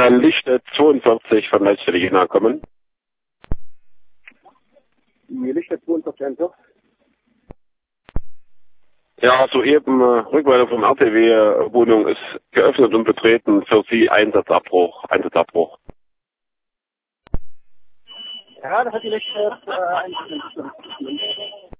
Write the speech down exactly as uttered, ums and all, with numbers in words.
äh, Lichte zweiundvierzig von Leitstelle Jena kommen. Die Lichte zweiundvierzig einfach. Ja, soeben äh, Rückmeldung vom R T W, äh, Wohnung ist geöffnet und betreten, für Sie Einsatzabbruch, Einsatzabbruch. Ja, das hat die Lichte äh, eigentlich.